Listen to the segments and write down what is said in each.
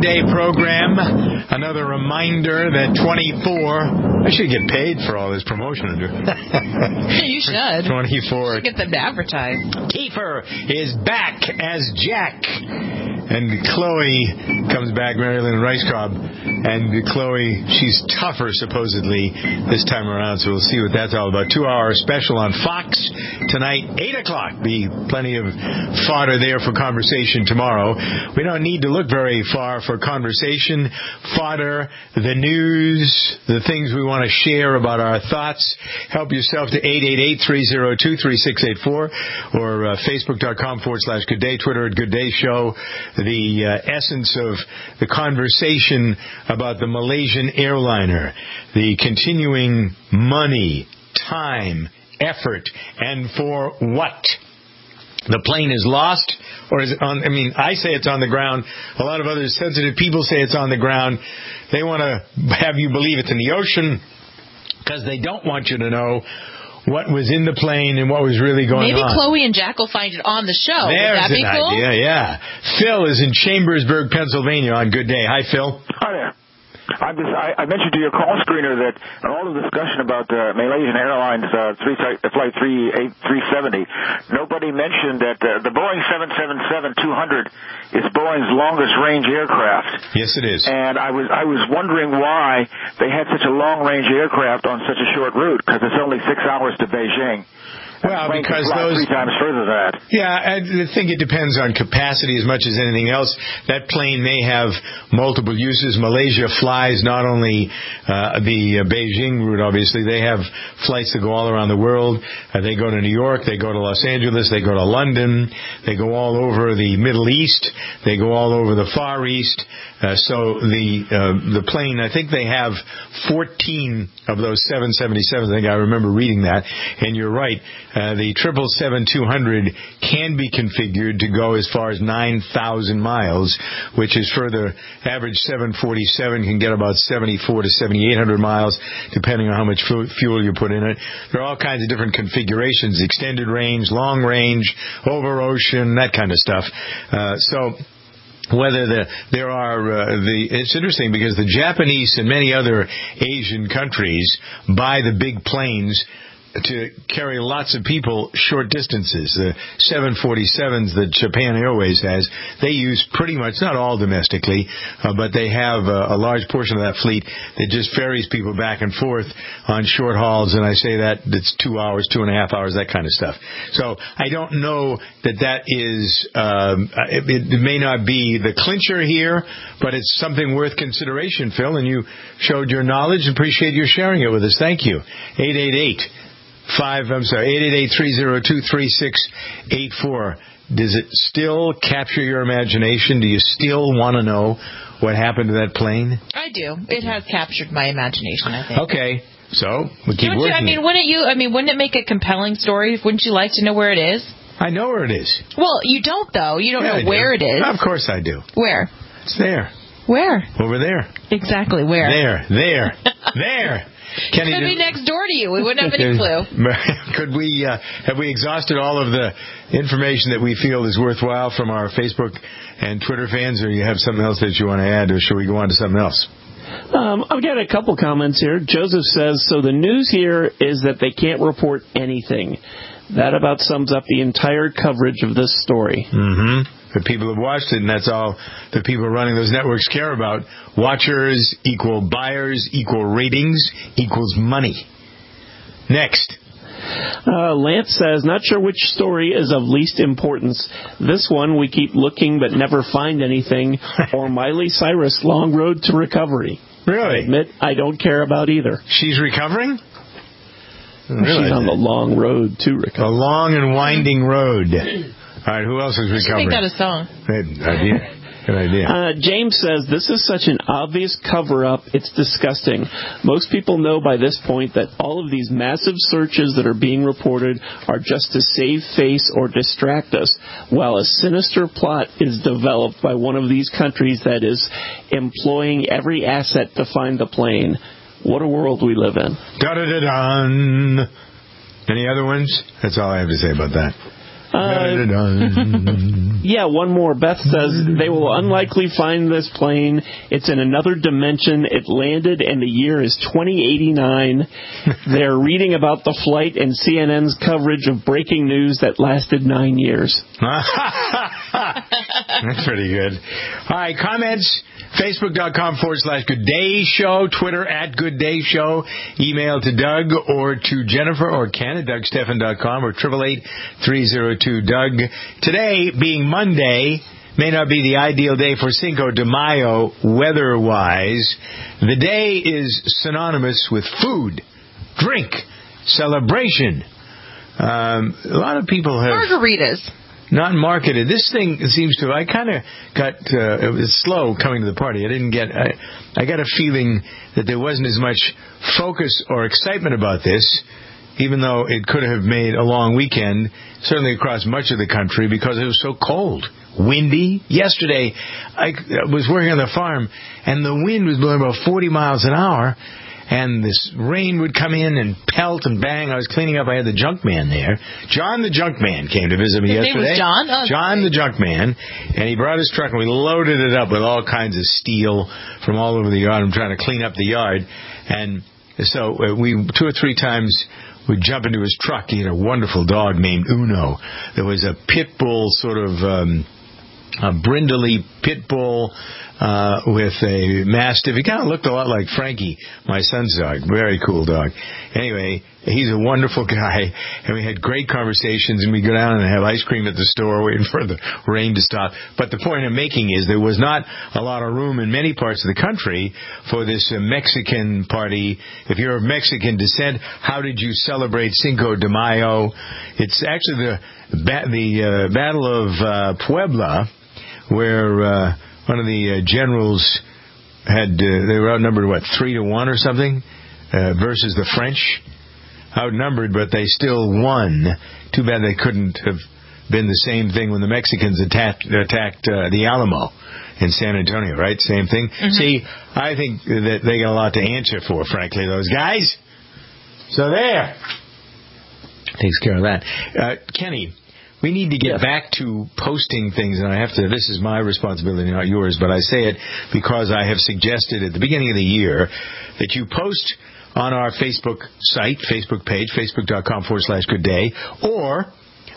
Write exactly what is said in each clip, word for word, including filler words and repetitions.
Day program. Another reminder that twenty-four... I should get paid for all this promotion. You should. twenty-four. You should get them to advertise. Kiefer is back as Jack. And Chloe comes back, Marilyn Rice-Cobb. And Chloe, she's tougher, supposedly, this time around. So we'll see what that's all about. Two-hour special on Fox tonight, eight o'clock. Be plenty of fodder there for conversation tomorrow. We don't need to look very far for conversation, fodder, the news, the things we want to share about our thoughts. Help yourself to eight eight eight, three oh two, three six eight four or uh, Facebook.com forward slash Good Day, Twitter at Good Day Show. The uh, essence of the conversation about the Malaysian airliner, the continuing money, time, effort, and for what? The plane is lost, or is it on? I mean, I say it's on the ground. A lot of other sensitive people say it's on the ground. They want to have you believe it's in the ocean because they don't want you to know what was in the plane and what was really going Maybe on. Maybe Chloe and Jack will find it on the show. There's Would that be an cool? idea, yeah. Phil is in Chambersburg, Pennsylvania on Good Day. Hi, Phil. Hi there. I, just, I, I mentioned to your call screener that in all the discussion about uh, Malaysian Airlines uh, three, Flight three seventy, nobody mentioned that uh, the Boeing seven seventy-seven two hundred is Boeing's longest range aircraft. Yes, it is. And I was I was wondering why they had such a long range aircraft on such a short route, because it's only six hours to Beijing. Well, because those three times further than that. Yeah, I think it depends on capacity as much as anything else. That plane may have multiple uses. Malaysia flies not only uh, the uh, Beijing route, obviously. They have flights that go all around the world. Uh, they go to New York. They go to Los Angeles. They go to London. They go all over the Middle East. They go all over the Far East. Uh, so the uh, the plane, I think they have fourteen of those seven seventy-sevens. I think I remember reading that. And you're right. Uh, the triple seven two hundred can be configured to go as far as nine thousand miles, which is further. Average seven forty-seven can get about seventy-four to seventy-eight hundred miles, depending on how much fuel you put in it. There are all kinds of different configurations, extended range, long range, over ocean, that kind of stuff. Uh, so... Whether the there are uh, the it's interesting because the Japanese and many other Asian countries buy the big planes to carry lots of people short distances. The seven forty-sevens that Japan Airways has, they use pretty much, not all domestically, uh, but they have a, a large portion of that fleet that just ferries people back and forth on short hauls, and I say that it's two hours, two and a half hours, that kind of stuff. So I don't know that that is, um, it, it may not be the clincher here, but it's something worth consideration, Phil, and you showed your knowledge. Appreciate your sharing it with us. Thank you. eight eight eight Five, I'm sorry, eight eight eight, three oh two, three six eight four. Does it still capture your imagination? Do you still want to know what happened to that plane? I do. It has captured my imagination, I think. Okay. So, we keep Don't working. You, I mean, wouldn't you, I mean, wouldn't it make a compelling story? Wouldn't you like to know where it is? I know where it is. Well, you don't, though. You don't yeah, know where do. it is. Of course I do. Where? It's there. Where? Over there. Exactly, where? There, there, there. Kenny, could be did, next door to you. We wouldn't have any clue. Could we, uh, have we exhausted all of the information that we feel is worthwhile from our Facebook and Twitter fans, or you have something else that you want to add, or should we go on to something else? Um, I've got a couple comments here. Joseph says, so the news here is that they can't report anything. That about sums up the entire coverage of this story. Mm-hmm. The people have watched it, and that's all the people running those networks care about. Watchers equal buyers, equal ratings, equals money. Next. Uh, Lance says, not sure which story is of least importance. This one, we keep looking but never find anything, or Miley Cyrus' long road to recovery. Really? I admit I don't care about either. She's recovering? Really? She's on the long road to recovery. A long and winding road. All right, who else is recovering? Make that a song. Good idea. Good idea. Uh, James says, this is such an obvious cover-up, it's disgusting. Most people know by this point that all of these massive searches that are being reported are just to save face or distract us, while a sinister plot is developed by one of these countries that is employing every asset to find the plane. What a world we live in. Da-da-da-dun. Any other ones? That's all I have to say about that. Uh, yeah, one more. Beth says they will unlikely find this plane. It's in another dimension. It landed, and the year is twenty eighty-nine. They're reading about the flight and C N N's coverage of breaking news that lasted nine years. That's pretty good. All right, comments. Facebook.com forward slash Good Day Show. Twitter at Good Day Show. Email to Doug or to Jennifer or Ken at Doug Stephan dot com or triple eight three zero two Doug. Today, being Monday, may not be the ideal day for Cinco de Mayo weather-wise. The day is synonymous with food, drink, celebration. Um, a lot of people have... Margaritas. Not marketed. This thing seems to. I kind of got. Uh, it was slow coming to the party. I didn't get. I, I got a feeling that there wasn't as much focus or excitement about this, even though it could have made a long weekend, certainly across much of the country, because it was so cold, windy. Yesterday, I was working on the farm, and the wind was blowing about forty miles an hour. And this rain would come in and pelt and bang. I was cleaning up. I had the junk man there. John the junk man came to visit me his yesterday. His name was John? Oh, John the junk man. And he brought his truck and we loaded it up with all kinds of steel from all over the yard. I'm trying to clean up the yard. And so we two or three times would jump into his truck. He had a wonderful dog named Uno. There was a pit bull, sort of um, a brindley pit bull, Uh, with a mastiff. He kind of looked a lot like Frankie, my son's dog. Very cool dog. Anyway, he's a wonderful guy, and we had great conversations, and we go down and have ice cream at the store waiting for the rain to stop. But the point I'm making is there was not a lot of room in many parts of the country for this uh, Mexican party. If you're of Mexican descent, how did you celebrate Cinco de Mayo? It's actually the, the uh, Battle of uh, Puebla, where... Uh, One of the uh, generals had, uh, they were outnumbered, what, three to one or something, uh, versus the French. Outnumbered, but they still won. Too bad they couldn't have been the same thing when the Mexicans attacked, attacked uh, the Alamo in San Antonio, right? Same thing. Mm-hmm. See, I think that they got a lot to answer for, frankly, those guys. So there. Takes care of that. Uh, Kenny. We need to get yes. back to posting things, and I have to, this is my responsibility, not yours, but I say it because I have suggested at the beginning of the year that you post on our Facebook site, Facebook page, facebook.com forward slash good day, or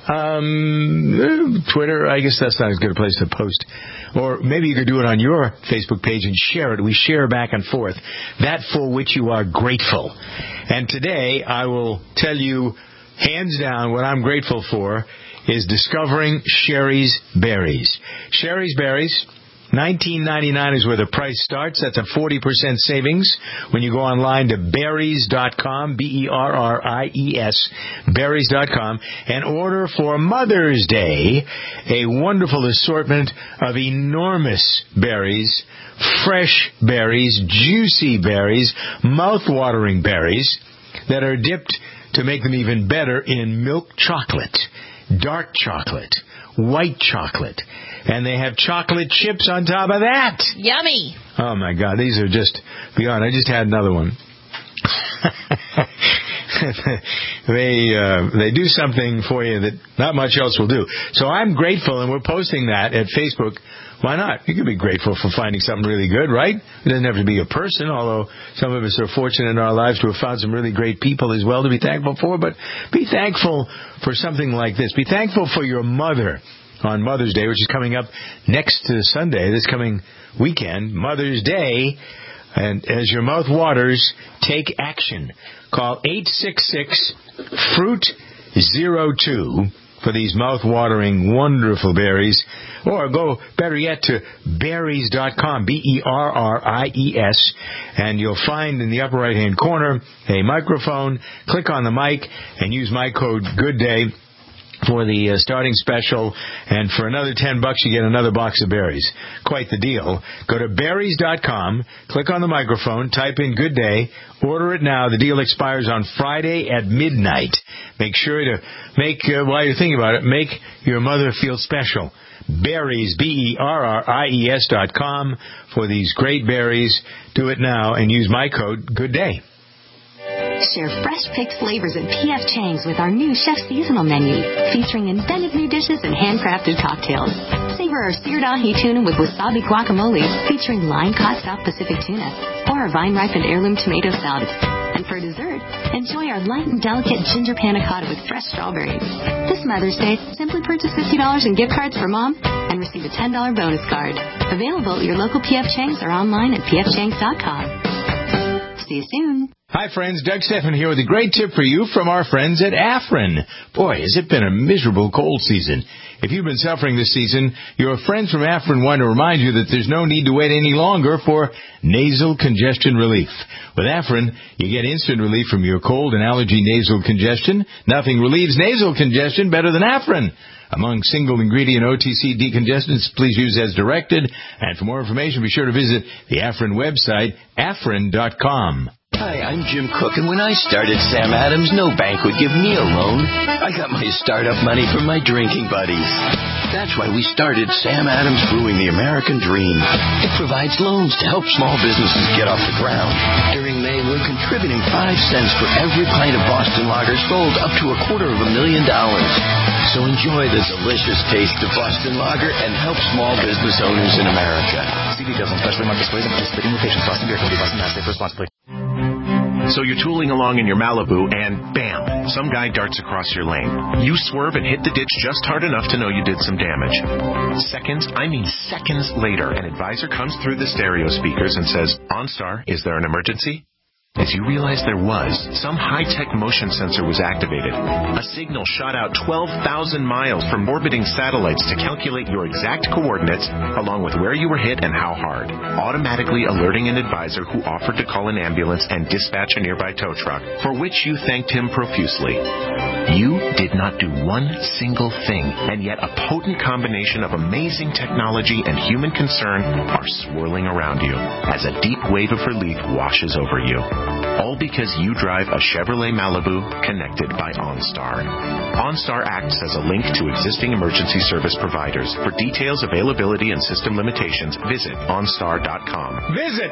um, Twitter. I guess that's not as good a place to post. Or maybe you could do it on your Facebook page and share it. We share back and forth that for which you are grateful. And today I will tell you, hands down, what I'm grateful for is discovering Sherry's Berries. Sherry's Berries, nineteen ninety-nine is where the price starts. That's a forty percent savings when you go online to berries dot com, B E R R I E S, berries dot com, and order for Mother's Day a wonderful assortment of enormous berries, fresh berries, juicy berries, mouth-watering berries that are dipped to make them even better in milk chocolate, dark chocolate, white chocolate, and they have chocolate chips on top of that. Yummy. Oh, my God. These are just beyond. I just had another one. they uh, they do something for you that not much else will do. So I'm grateful, and we're posting that at Facebook. Why not? You can be grateful for finding something really good, right? It doesn't have to be a person, although some of us are fortunate in our lives to have found some really great people as well to be thankful for. But be thankful for something like this. Be thankful for your mother on Mother's Day, which is coming up next Sunday, this coming weekend, Mother's Day. And as your mouth waters, take action. Call eight six six, fruit zero two for these mouth-watering, wonderful berries. Or go, better yet, to berries dot com, B E R R I E S, and you'll find in the upper right-hand corner a microphone. Click on the mic and use my code GOODDAY for the uh, starting special, and for another ten bucks you get another box of berries. Quite the deal. Go to berries dot com, click on the microphone, type in Good Day, order it now. The deal expires on Friday at midnight. Make sure to make, uh, while you're thinking about it, make your mother feel special. Berries, B E R R I E S dot com for these great berries. Do it now and use my code Good Day. Share fresh-picked flavors at P F Chang's with our new Chef Seasonal menu, featuring inventive new dishes and handcrafted cocktails. Savor our seared ahi tuna with wasabi guacamole, featuring line-caught South Pacific tuna, or our vine-ripened heirloom tomato salad. And for dessert, enjoy our light and delicate ginger panna cotta with fresh strawberries. This Mother's Day, simply purchase fifty dollars in gift cards for Mom and receive a ten dollars bonus card. Available at your local P F Chang's or online at p f changs dot com. See you soon. Hi, friends. Doug Stephan here with a great tip for you from our friends at Afrin. Boy, has it been a miserable cold season. If you've been suffering this season, your friends from Afrin want to remind you that there's no need to wait any longer for nasal congestion relief. With Afrin, you get instant relief from your cold and allergy nasal congestion. Nothing relieves nasal congestion better than Afrin. Among single-ingredient O T C decongestants, please use as directed. And for more information, be sure to visit the Afrin website, afrin dot com. Hi, I'm Jim Cook, and when I started Sam Adams, no bank would give me a loan. I got my startup money from my drinking buddies. That's why we started Sam Adams Brewing the American Dream. It provides loans to help small businesses get off the ground. During May, we're contributing five cents for every pint of Boston Lager sold, up to a quarter of a million dollars. So enjoy the delicious taste of Boston Lager and help small business owners in America. See details on specially marked displays and participating locations. Boston Beer Company, Boston, Mass. Safe responsibly. So you're tooling along in your Malibu, and bam, some guy darts across your lane. You swerve and hit the ditch just hard enough to know you did some damage. Seconds, I mean seconds later, an advisor comes through the stereo speakers and says, OnStar, is there an emergency? As you realize there was, some high-tech motion sensor was activated. A signal shot out twelve thousand miles from orbiting satellites to calculate your exact coordinates, along with where you were hit and how hard, automatically alerting an advisor who offered to call an ambulance and dispatch a nearby tow truck, for which you thanked him profusely. You did not do one single thing, and yet a potent combination of amazing technology and human concern are swirling around you as a deep wave of relief washes over you. All because you drive a Chevrolet Malibu connected by OnStar. OnStar acts as a link to existing emergency service providers. For details, availability, and system limitations, visit OnStar dot com. Visit!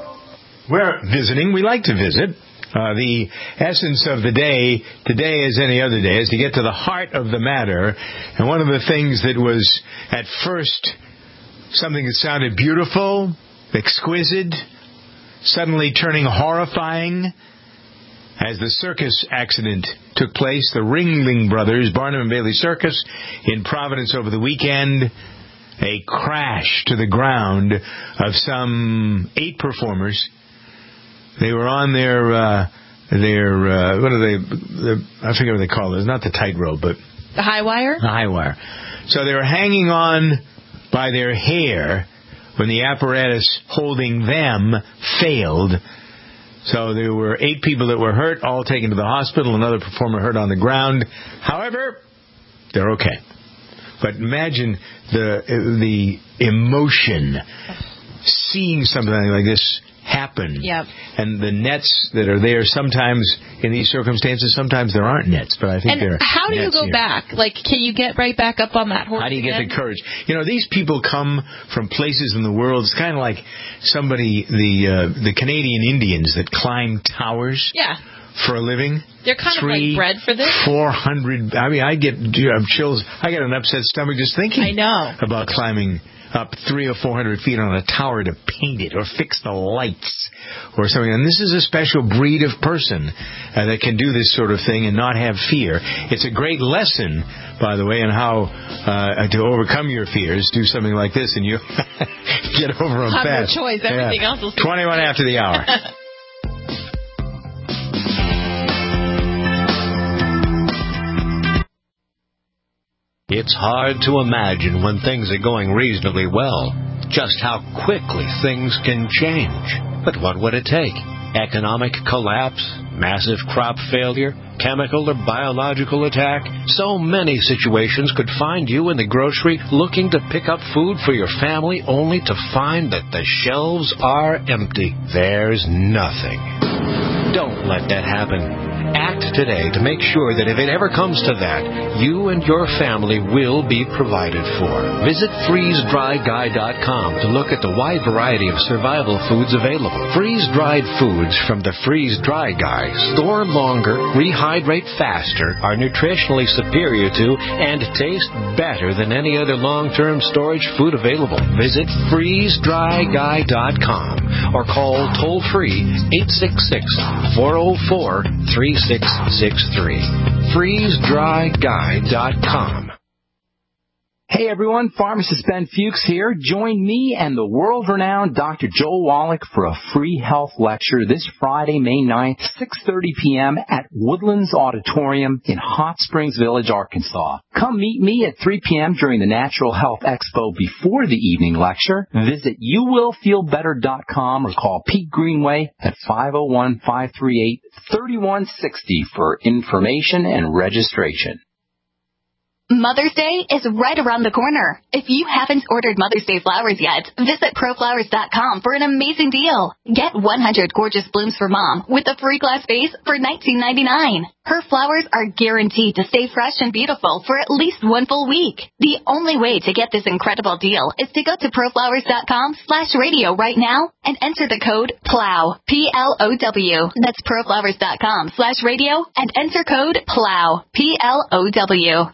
We're visiting. We like to visit. Uh, the essence of the day, today as any other day, is to get to the heart of the matter. And one of the things that was at first something that sounded beautiful, exquisite, suddenly turning horrifying as the circus accident took place. The Ringling Brothers, Barnum and Bailey Circus in Providence over the weekend. A crash to the ground of some eight performers. They were on their, uh, their, uh, what are they, the, I forget what they call it. It's not the tightrope, but... The high wire? The high wire. So they were hanging on by their hair when the apparatus holding them failed. So there were eight people that were hurt, all taken to the hospital, another performer hurt on the ground. However, they're okay. But imagine the the emotion seeing something like this happen. Yep. And the nets that are there sometimes in these circumstances, sometimes there aren't nets, but I think and there are. How do you go here. back? Like, can you get right back up on that horse? How do you get again? the courage? You know, these people come from places in the world. It's kind of like somebody, the uh, the Canadian Indians that climb towers. Yeah. For a living. They're kind Three, of like bred for this. Four hundred. I mean, I get you know, chills. I get an upset stomach just thinking. I know. About climbing up three or four hundred feet on a tower to paint it or fix the lights or something. And this is a special breed of person uh, that can do this sort of thing and not have fear. It's a great lesson, by the way, on how uh, to overcome your fears. Do something like this and you get over them Have fast. no choice. Everything yeah. else will. twenty-one after the hour. It's hard to imagine when things are going reasonably well, just how quickly things can change. But what would it take? Economic collapse? Massive crop failure? Chemical or biological attack? So many situations could find you in the grocery looking to pick up food for your family only to find that the shelves are empty. There's nothing. Don't let that happen. Act today to make sure that if it ever comes to that, you and your family will be provided for. Visit freeze dry guy dot com to look at the wide variety of survival foods available. Freeze-dried foods from the Freeze Dry Guy store longer, rehydrate faster, are nutritionally superior to, and taste better than any other long-term storage food available. Visit freeze dry guy dot com or call toll-free eight six six, four oh four, three six six three. freeze dry guy dot com. Hey everyone, Pharmacist Ben Fuchs here. Join me and the world-renowned Doctor Joel Wallach for a free health lecture this Friday, May ninth, six thirty p.m. at Woodlands Auditorium in Hot Springs Village, Arkansas. Come meet me at three p.m. during the Natural Health Expo before the evening lecture. Visit you will feel better dot com or call Pete Greenway at five oh one, five three eight, three one six oh for information and registration. Mother's Day is right around the corner. If you haven't ordered Mother's Day flowers yet, visit pro flowers dot com for an amazing deal. Get one hundred gorgeous blooms for Mom with a free glass vase for nineteen ninety-nine. Her flowers are guaranteed to stay fresh and beautiful for at least one full week. The only way to get this incredible deal is to go to pro flowers dot com slash radio right now and enter the code PLOW, P L O W. That's pro flowers dot com slash radio and enter code PLOW, P L O W.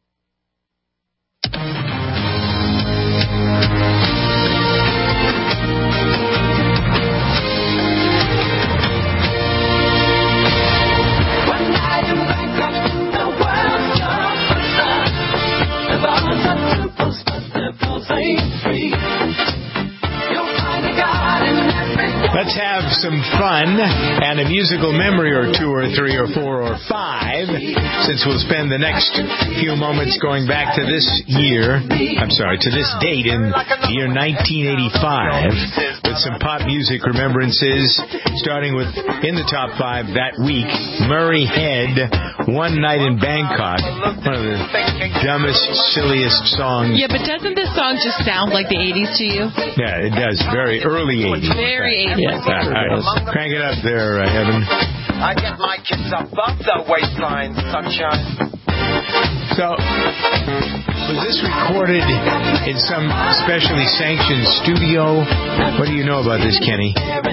Let's have some fun and a musical memory or two or three or four or five, since we'll spend the next few moments going back to this year, I'm sorry, to this date in the year nineteen eighty-five, with some pop music remembrances, starting with, in the top five that week, Murray Head, One Night in Bangkok, one of the dumbest, silliest songs. Yeah, but doesn't this song just sound like the eighties to you? Yeah, it does. Very early eighties. Very eighties. Yeah, all right. Crank it up there, uh, Evan. I get my kids above the waistline, sunshine. So, was this recorded in some specially sanctioned studio? What do you know about this, Kenny?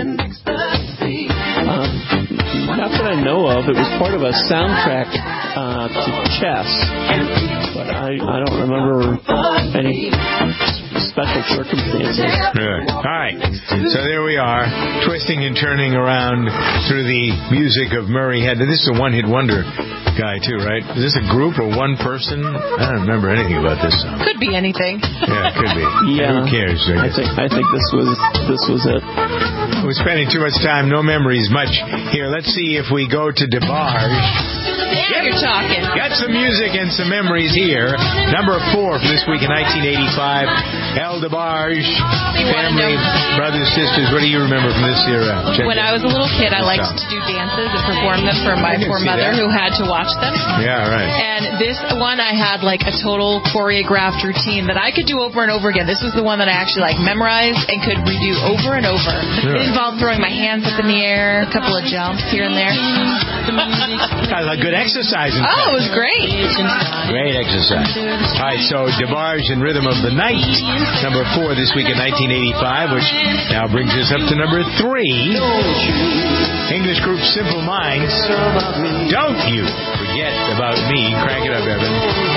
Uh, not that I know of. It was part of a soundtrack uh, to Chess, but I, I don't remember any special circumstances. Good. All right. So there we are, twisting and turning around through the music of Murray Head. This is a one-hit wonder guy, too, right? Is this a group or one person? I don't remember anything about this song. Could be anything. Yeah, it could be. Yeah. Who cares? I, I think I think this was this was it. We're spending too much time, no memories much here. Let's see if we go to DeBarge. Yeah, you're talking. Got some music and some memories here. Number four from this week in nineteen eighty-five. El DeBarge, family, brothers, sisters. What do you remember from this era? Check when it. I was a little kid, I liked to do dances and perform them for my poor mother that. who had to watch them. Yeah, right. And this one, I had like a total choreographed routine that I could do over and over again. This was the one that I actually like memorized and could redo over and over. Sure. It involved throwing my hands up in the air, a couple of jumps here and there. Kind of like good exercise. In oh, fact. it was great. Great exercise. All right, so DeBarge and Rhythm of the Night, number four this week in nineteen eighty-five, which now brings us up to number three. English group Simple Minds, Don't You Forget About Me. Crank it up, Evan.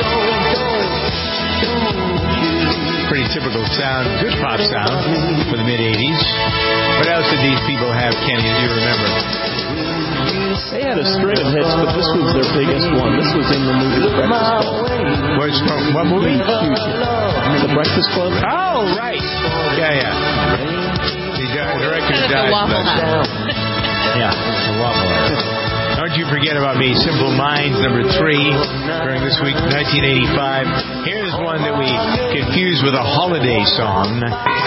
Pretty typical sound, good pop sound for the mid-eighties. What else did these people have, Kenny, that you remember? They had a string of hits, but this was their biggest one. This was in the movie The Breakfast Club. What's from, what movie? The Breakfast Club. Oh, right. Yeah, yeah. The director Kind of died. the Waffle House. Yeah, the Waffle House. Don't You Forget About Me, Simple Minds, number three, during this week, nineteen eighty-five. Here's one that we confused with a holiday song.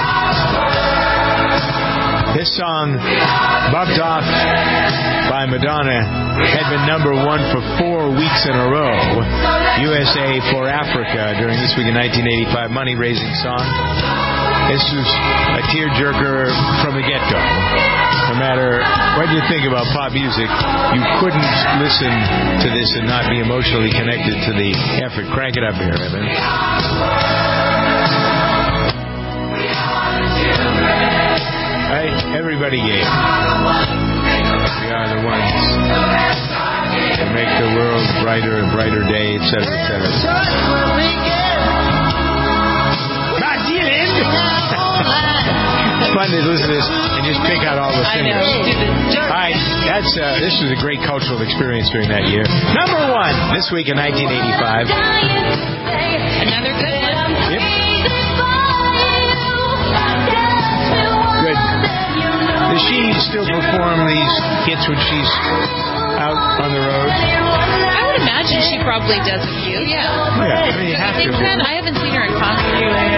This song, bumped off by Madonna, had been number one for four weeks in a row. U S A for Africa during this week in nineteen eighty-five, money-raising song. This was a tearjerker from the get-go. No matter what you think about pop music, you couldn't listen to this and not be emotionally connected to the effort. Crank it up here, Evan. Right? Everybody gave. We are the ones to make the world brighter and brighter day, et cetera, et cetera. Not Zealand! It's fun to listen to this and just pick out all the singers. I know. All right, that's uh, this was a great cultural experience during that year. Number one this week in nineteen eighty-five. Another good one. Yep. Good. Does she still perform these hits when she's out on the road? I would imagine she probably does a few, yeah. Yeah, I mean, you have to. I haven't seen her in concert.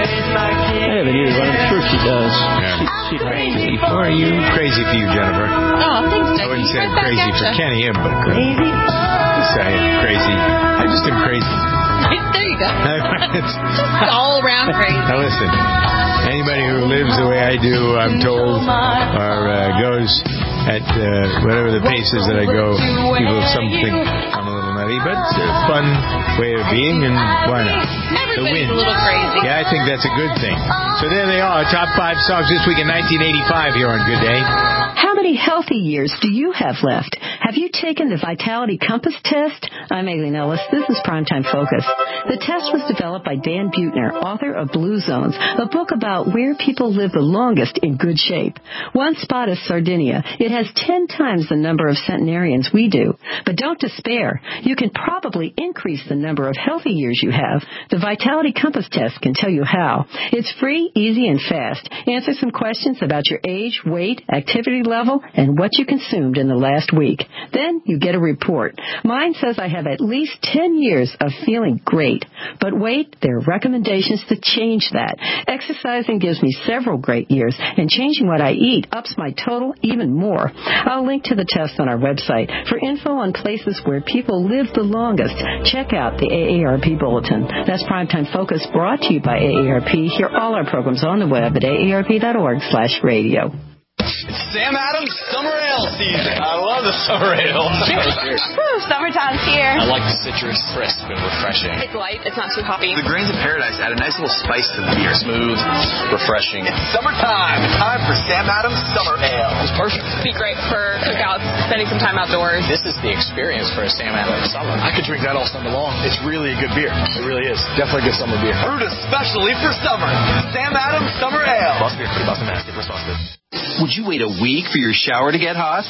I haven't either, but I'm sure she does. Yeah. She, she's crazy. Or are you crazy for you, Jennifer? Oh, thanks, Becky. I wouldn't say I'm Right crazy back for at ya. Kenny, him, but crazy. Say crazy. I just am crazy. There you go. It's Just all around crazy. Now listen, anybody who lives the way I do, I'm told, or uh, goes at uh, whatever the pace is that I go, people some think I'm a little nutty, but it's a fun way of being, and why not? Everybody's a little crazy. Yeah, I think that's a good thing. So there they are, top five songs this week in nineteen eighty-five here on Good Day. How many healthy years do you have left? Have you taken the Vitality Compass test? I'm Aileen Ellis. This is Primetime Focus. The test was developed by Dan Buettner, author of Blue Zones, a book about where people live the longest in good shape. One spot is Sardinia. It has ten times the number of centenarians we do. But don't despair. You can probably increase the number of healthy years you have. The Vitality Compass test can tell you how. It's free, easy, and fast. Answer some questions about your age, weight, activity level, and what you consumed in the last week. Then you get a report. Mine says I have at least ten years of feeling great. But wait, there are recommendations to change that. Exercising gives me several great years, and changing what I eat ups my total even more. I'll link to the test on our website. For info on places where people live the longest, check out the A A R P Bulletin. That's Primetime Focus, brought to you by A A R P. Hear all our programs on the web at A A R P dot org slash radio. It's Sam Adams Summer Ale season. I love the summer ale. Woo, summertime's here. I like the citrus, crisp and refreshing. It's light. It's not too hoppy. The grains of paradise add a nice little spice to the beer. Smooth, refreshing. It's summertime. Time for Sam Adams Summer Ale. It's perfect. It'd be great for cookouts, spending some time outdoors. This is the experience for a Sam Adams summer. I could drink that all summer long. It's really a good beer. It really is. Definitely a good summer beer. Brewed especially for summer. Sam Adams Summer Ale. Boss beer, pretty Boston Mass. Different sauce. Would you wait a week for your shower to get hot?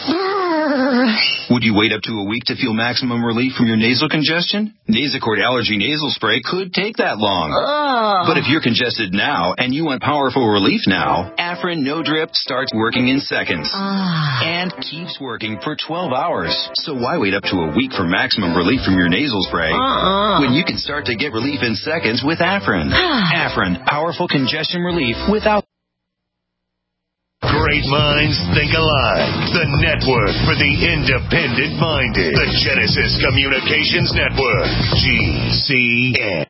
Would you wait up to a week to feel maximum relief from your nasal congestion? Nasacort Allergy Nasal Spray could take that long. Ugh. But if you're congested now and you want powerful relief now, Afrin No Drip starts working in seconds. Ugh. And keeps working for twelve hours. So why wait up to a week for maximum relief from your nasal spray Uh-uh. when you can start to get relief in seconds with Afrin? Afrin, powerful congestion relief without... Great minds think alike. The network for the independent-minded. The Genesis Communications Network. G C N.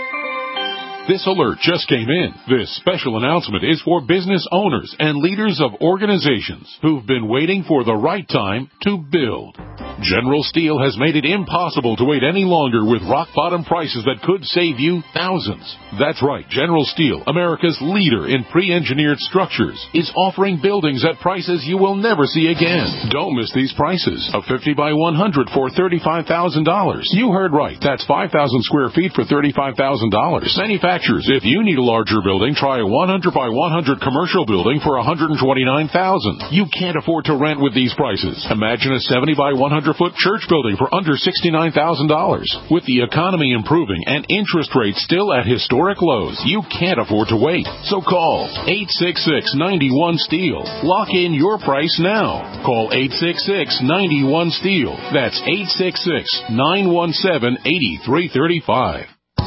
This alert just came in. This special announcement is for business owners and leaders of organizations who've been waiting for the right time to build. General Steel has made it impossible to wait any longer with rock-bottom prices that could save you thousands. That's right. General Steel, America's leader in pre-engineered structures, is offering buildings at prices you will never see again. Don't miss these prices. A fifty by one hundred for thirty-five thousand dollars. You heard right. That's five thousand square feet for thirty-five thousand dollars. Manufacturers, if you need a larger building, try a one hundred by one hundred commercial building for one hundred twenty-nine thousand dollars. You can't afford to rent with these prices. Imagine a seventy by one hundred foot church building for under sixty-nine thousand dollars. With the economy improving and interest rates still at historic lows, you can't afford to wait. So call eight six six, nine one, STEEL. Lock in your price now. Call eight six six, nine one, STEEL. That's eight six six, nine one seven, eight three three five.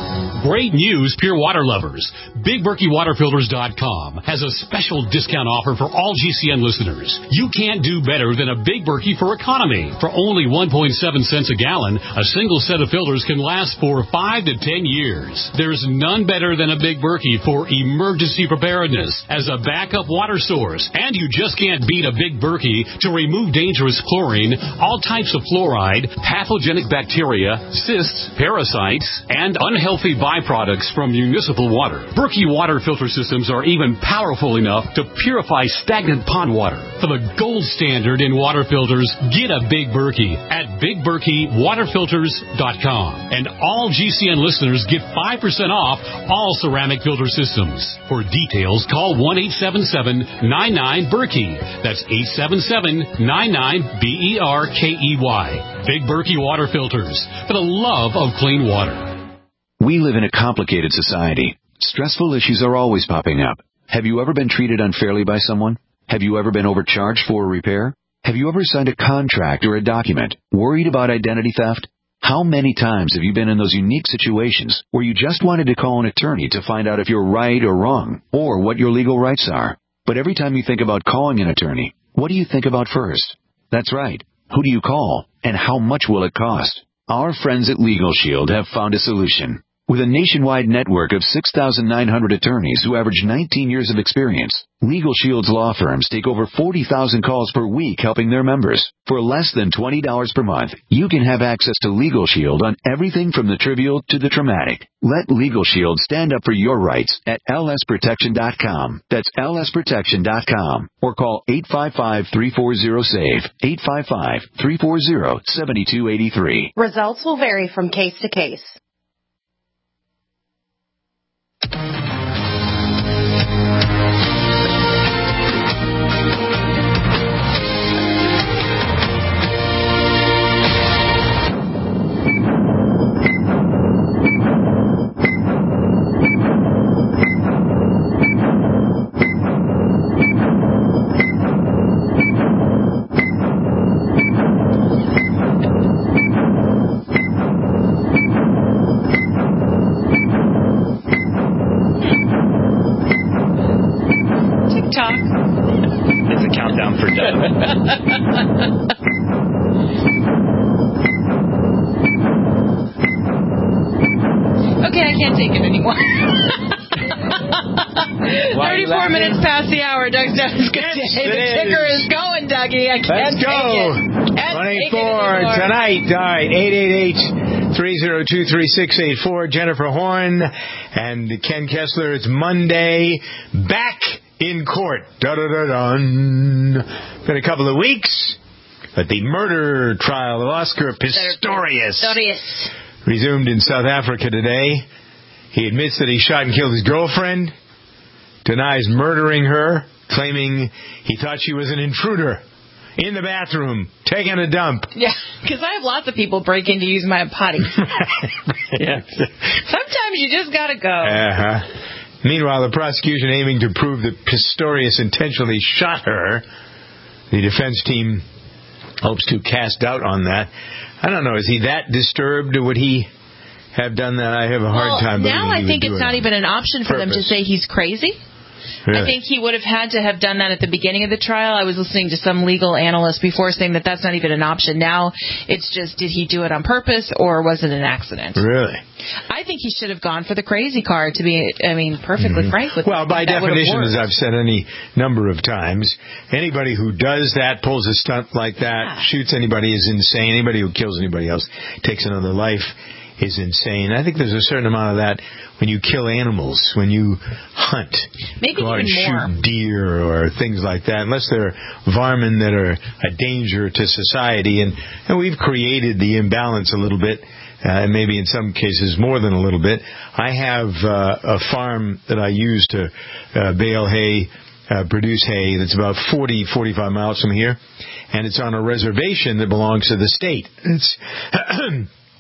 Great news, pure water lovers. Big Berkey Water Filters dot com has a special discount offer for all G C N listeners. You can't do better than a Big Berkey for economy. For only one point seven cents a gallon, a single set of filters can last for five to ten years. There's none better than a Big Berkey for emergency preparedness as a backup water source. And you just can't beat a Big Berkey to remove dangerous chlorine, all types of fluoride, pathogenic bacteria, cysts, parasites, and unhealthy byproducts from municipal water. Berkey water filter systems are even powerful enough to purify stagnant pond water. For the gold standard in water filters, get a Big Berkey at Big Berkey Water Filters dot com. And all G C N listeners get five percent off all ceramic filter systems. For details, call one eight seven seven nine nine Berkey. That's eight seven seven nine nine B E R K E Y. Big Berkey Water Filters, for the love of clean water. We live in a complicated society. Stressful issues are always popping up. Have you ever been treated unfairly by someone? Have you ever been overcharged for a repair? Have you ever signed a contract or a document worried about identity theft? How many times have you been in those unique situations where you just wanted to call an attorney to find out if you're right or wrong, or what your legal rights are? But every time you think about calling an attorney, what do you think about first? That's right. Who do you call, and how much will it cost? Our friends at Legal Shield have found a solution. With a nationwide network of six thousand nine hundred attorneys who average nineteen years of experience, Legal Shield's law firms take over forty thousand calls per week helping their members. For less than twenty dollars per month, you can have access to Legal Shield on everything from the trivial to the traumatic. Let Legal Shield stand up for your rights at L S protection dot com. That's L S protection dot com. Or call eight five five, three four zero, S A V E, eight five five, three four zero, seven two eight three. Results will vary from case to case. Okay, I can't take it anymore. thirty-four minutes past the hour. Doug's done his good day. The ticker is going, Dougie. I can't Let's go. take it. one eight four tonight. All right, eight eight eight, three oh two, three six eight four. Jennifer Horn and Ken Kessler. It's Monday. Back in court. Da-da-da-dun. Been a couple of weeks, but the murder trial of Oscar Pistorius Pistorius resumed in South Africa today. He admits that he shot and killed his girlfriend, denies murdering her, claiming he thought she was an intruder in the bathroom, taking a dump. Yeah, because I have lots of people break in to use my potty. Yeah. Sometimes you just gotta go. Uh-huh. Meanwhile, the prosecution aiming to prove that Pistorius intentionally shot her. The defense team hopes to cast doubt on that. I don't know. Is he that disturbed? Would he have done that? I have a hard well, time believing now I he think would do it's it not even an option for them to say he's crazy. Really? I think he would have had to have done that at the beginning of the trial. I was listening to some legal analyst before saying that that's not even an option. Now it's just, did he do it on purpose or was it an accident? Really? I think he should have gone for the crazy card, to be, I mean, perfectly mm-hmm. frank with you. Well, by definition, as I've said any number of times, anybody who does that, pulls a stunt like that, yeah. shoots anybody is insane. Anybody who kills anybody else, takes another life, is insane. I think there's a certain amount of that when you kill animals, when you hunt, maybe go out and even more. shoot deer or things like that, unless they're varmin that are a danger to society. And, and we've created the imbalance a little bit, uh, and maybe in some cases more than a little bit. I have uh, a farm that I use to uh, bale hay, uh, produce hay, that's about forty, forty-five miles from here, and it's on a reservation that belongs to the state. It's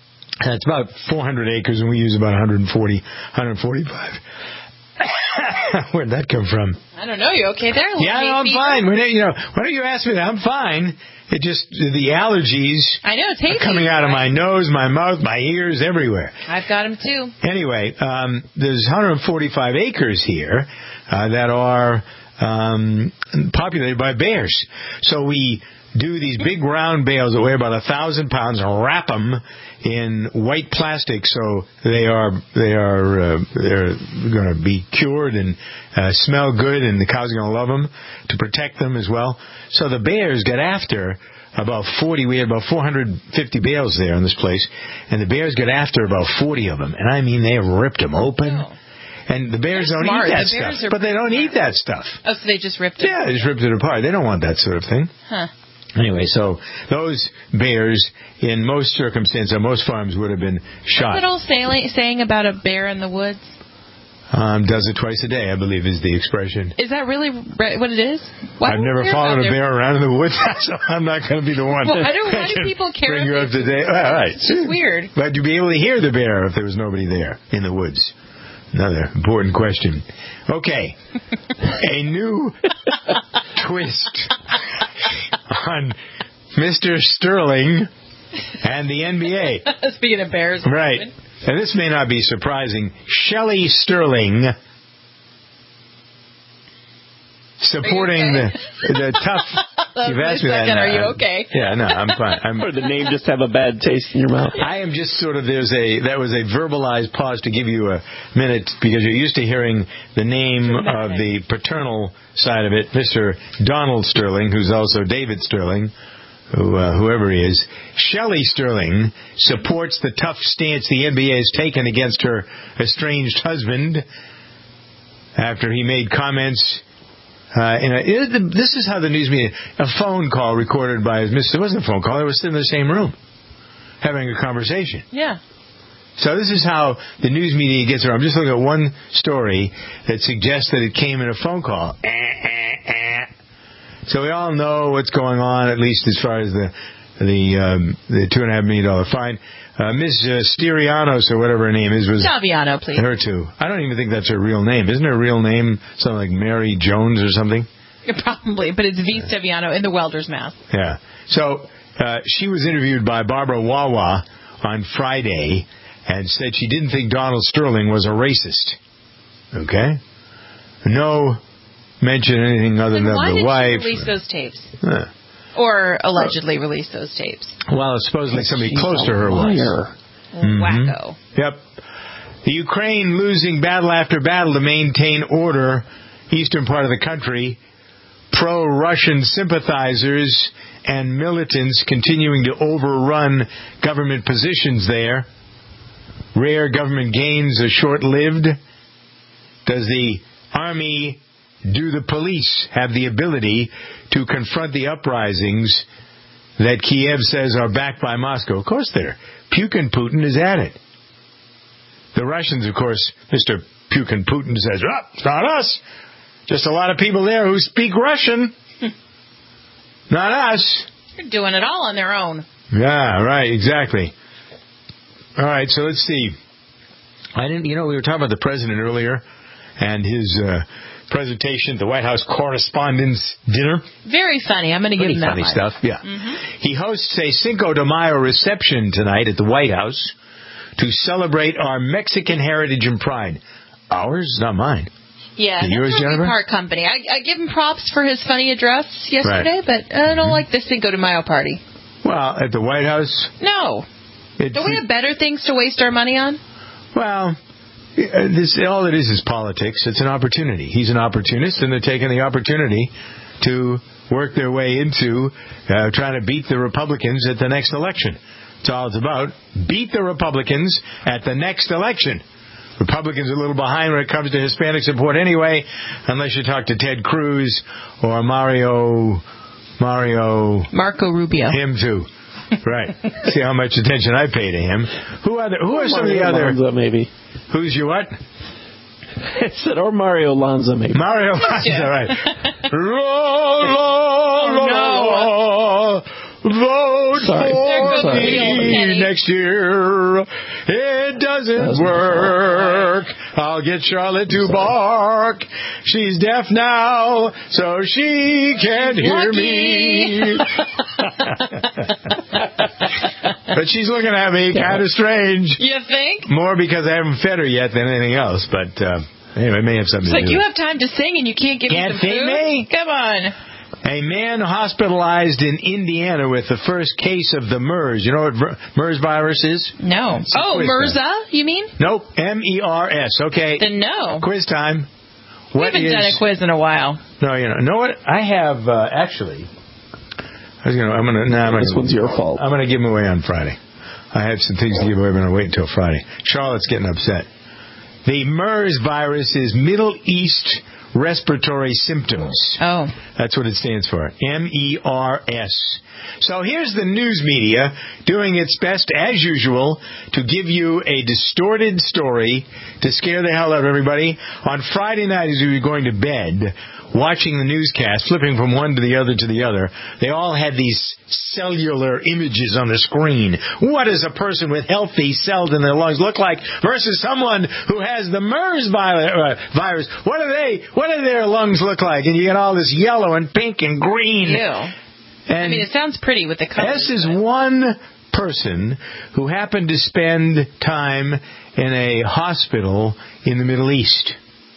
It's about four hundred acres, and we use about one hundred forty, one hundred forty-five. Where'd that come from? I don't know. You okay there? Yeah, no, I'm fine. When, you know, why don't you ask me that? I'm fine. It just, the allergies I know, it's hay are coming fever, out of right? my nose, my mouth, my ears, everywhere. I've got them too. Anyway, um, there's one hundred forty-five acres here uh, that are um, populated by bears. So we do these big round bales that weigh about a thousand pounds and wrap them in white plastic, so they are they are uh, they're going to be cured and uh, smell good, and the cows are going to love them to protect them as well. So the bears get after about forty. We had about four hundred fifty bales there in this place, and the bears get after about forty of them, and I mean they ripped them open. Oh. And the bears They're don't smart. eat that The bears stuff, are but they don't smart. eat that stuff. Oh, so they just ripped it? Yeah, they just ripped it apart. They don't want that sort of thing. Huh. Anyway, so those bears, in most circumstances, on most farms, would have been shot. What's that old saying, saying about a bear in the woods? Um, does it twice a day, I believe, is the expression. Is that really re- what it is? Why I've never followed a bear around in the woods, so I'm not going to be the one. Well, I don't, why do people care? Bring you up to date. All right. It's just weird. But you'd be able to hear the bear if there was nobody there in the woods. Another important question. Okay. A new twist on Mister Sterling and the N B A. Speaking of bears. Right. And this may not be surprising. Shelley Sterling supporting okay? the the tough. You've asked me that. Are you okay? Yeah, no, I'm fine. I'm, or the name just have a bad taste in your mouth. I am just sort of, there's a, that was a verbalized pause to give you a minute, because you're used to hearing the name of the paternal side of it, Mister Donald Sterling, who's also David Sterling, who, uh, whoever he is. Shelley Sterling supports the tough stance the N B A has taken against her estranged husband after he made comments. Uh, and it, this is how the news media, a phone call recorded by his missus. It wasn't a phone call. They were sitting in the same room having a conversation. Yeah. So this is how the news media gets around. I'm just looking at one story that suggests that it came in a phone call. Eh, eh, eh. So we all know what's going on, at least as far as the the um, the two and a half million dollar fine. Uh, Miz Uh, Styrianos, or whatever her name is, was Staviano, please. Her too. I don't even think that's her real name. Isn't her real name something like Mary Jones or something? Yeah, probably, but it's V. Staviano in the welder's mask. Yeah. So uh, she was interviewed by Barbara Wawa on Friday and said she didn't think Donald Sterling was a racist. Okay? No mention of anything other than why the did wife. She release those tapes? Uh, Or allegedly release those tapes. Well, supposedly somebody She's close a to her was. liar. Mm-hmm. Wacko. Yep. The Ukraine losing battle after battle to maintain order, eastern part of the country. Pro-Russian sympathizers and militants continuing to overrun government positions there. Rare government gains are short-lived. Does the army, do the police have the ability to confront the uprisings that Kiev says are backed by Moscow? Of course they're. Putin Putin is at it. The Russians, of course, Mister Putin Putin says, oh, it's not us. Just a lot of people there who speak Russian. Not us. They're doing it all on their own. Yeah, right, exactly. All right, so let's see. I didn't, you know, we were talking about the president earlier and his uh, presentation at the White House Correspondents' Dinner. Very funny. I'm going to give him that funny much. stuff, yeah. Mm-hmm. He hosts a Cinco de Mayo reception tonight at the White House to celebrate our Mexican heritage and pride. Ours, not mine. Yeah, that's yours, Jennifer? Part company. I, I give him props for his funny address yesterday, right. but I don't mm-hmm. like the Cinco de Mayo party. Well, at the White House? No. It's, don't we have better things to waste our money on? Well, this, all it is is politics. It's an opportunity. He's an opportunist, and they're taking the opportunity to work their way into uh, trying to beat the Republicans at the next election. That's all it's about. Beat the Republicans at the next election. Republicans are a little behind when it comes to Hispanic support anyway, unless you talk to Ted Cruz or Mario... Mario... Marco Rubio. Him, too. Right. See how much attention I pay to him. Who are, the, who are some Mario of the other... Lanza, maybe. Who's your what? I said, or Mario Lanza, maybe. Mario Lanza, yeah. Right. la, la, la, la, la. Vote Sorry. for Sorry. me next year. It doesn't work. I'll get Charlotte to bark. She's deaf now, so she can't hear me. But she's looking at me kind of strange. You think? More because I haven't fed her yet than anything else. But uh, anyway, it may have something It's to like do you with have time to sing and you can't give Can't me some feed food? me? Come on. A man hospitalized in Indiana with the first case of the MERS. You know what ver- MERS virus is? No. It's a Oh, quiz MRSA, time. you mean? Nope. M E R S. Okay. Then no. Quiz time. We What haven't is... done a quiz in a while. No, you know, know what? I have uh, actually. I was gonna. I'm gonna. Nah, I'm gonna This one's your fault. I'm gonna give them away on Friday. I have some things to give away, but I'm gonna wait until Friday. Charlotte's getting upset. The MERS virus is Middle East Respiratory Symptoms. Oh. That's what it stands for. M E R S. So here's the news media doing its best, as usual, to give you a distorted story to scare the hell out of everybody. On Friday night, as we were going to bed, watching the newscast, flipping from one to the other to the other, they all had these cellular images on the screen. What does a person with healthy cells in their lungs look like versus someone who has the MERS virus? What do they, what do their lungs look like? And you get all this yellow and pink and green. Ew. And I mean, it sounds pretty with the colors. this is one person who happened to spend time in a hospital in the Middle East.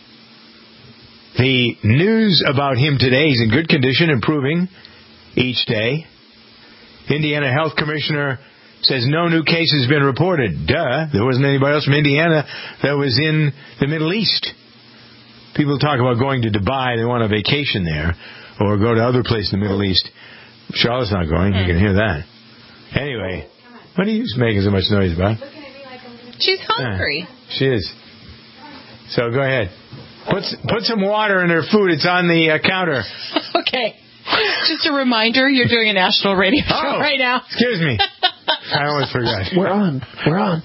The news about him today, he's in good condition, improving each day. Indiana Health Commissioner says no new cases have been reported. Duh, there wasn't anybody else from Indiana that was in the Middle East. People talk about going to Dubai, they want a vacation there, or go to other places in the Middle East. Charlotte's not going, you can hear that. Anyway, what are you making so much noise about? She's hungry. Uh, she is. So go ahead. Put put some water in her food. It's on the uh, counter. Okay. Just a reminder, you're doing a national radio show Oh, right now. Excuse me. I almost forgot. We're on. We're on.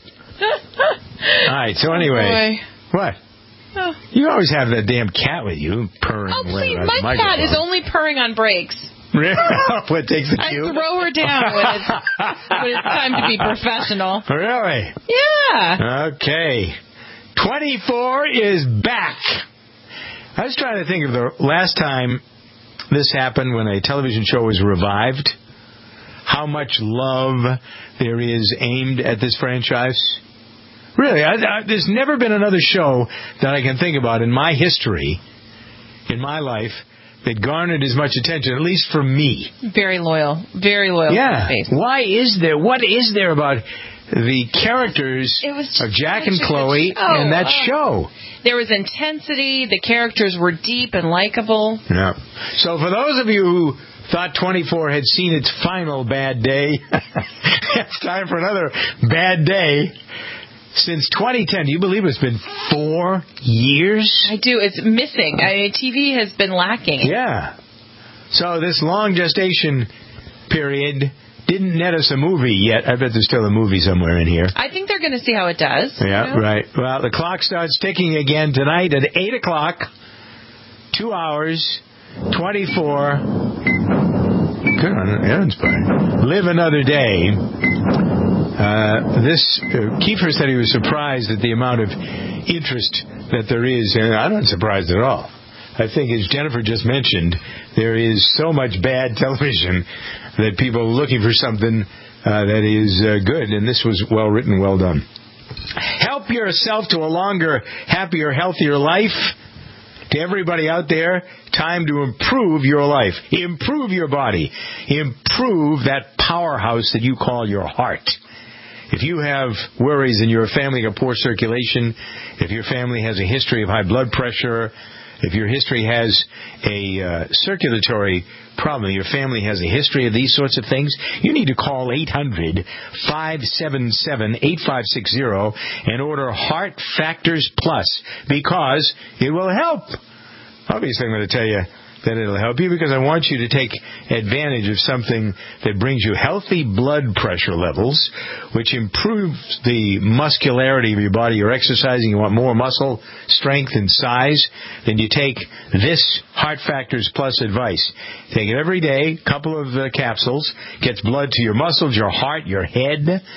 All right. So anyway, Boy. what? Oh, You always have that damn cat with you purring oh away please, by the my cat microphone. is only purring on breaks. Really? What takes the I cue? throw her down when it's, when it's time to be professional. Really? Yeah. Okay. twenty-four is back. I was trying to think of the last time this happened when a television show was revived. How much love there is aimed at this franchise. Really, I, I, there's never been another show that I can think about in my history, in my life, that garnered as much attention, at least for me. Very loyal. Very loyal. Yeah. Face. Why is there? What is there about the characters It was of Jack and such a Chloe good show. in that Oh. show? There was intensity. The characters were deep and likable. Yeah. So for those of you who thought twenty-four had seen its final bad day, it's time for another bad day. Since twenty ten, do you believe it's been four years? I do. It's missing. I mean, T V has been lacking. Yeah. So this long gestation period didn't net us a movie yet. I bet there's still a movie somewhere in here. I think they're going to see how it does. Yeah, you know? right. Well, the clock starts ticking again tonight at eight o'clock. Two hours, twenty-four. Good on Aaron's part. Live another day. Uh, this uh, Kiefer said he was surprised at the amount of interest that there is, and I'm not surprised at all. I think, as Jennifer just mentioned, there is so much bad television that people are looking for something uh, that is uh, good, and this was well written, well done. Help yourself to a longer, happier, healthier life. To everybody out there, time to improve your life. Improve your body. Improve that powerhouse that you call your heart. If you have worries in your family of poor circulation, if your family has a history of high blood pressure, if your history has a uh, circulatory problem, your family has a history of these sorts of things, you need to call eight hundred, five seven seven, eight five six zero and order Heart Factors Plus because it will help. Obviously, I'm going to tell you that it'll help you because I want you to take advantage of something that brings you healthy blood pressure levels, which improves the muscularity of your body. You're exercising, you want more muscle strength and size, then you take this Heart Factors Plus advice. Take it every day, couple of uh, capsules, gets blood to your muscles, your heart, your head,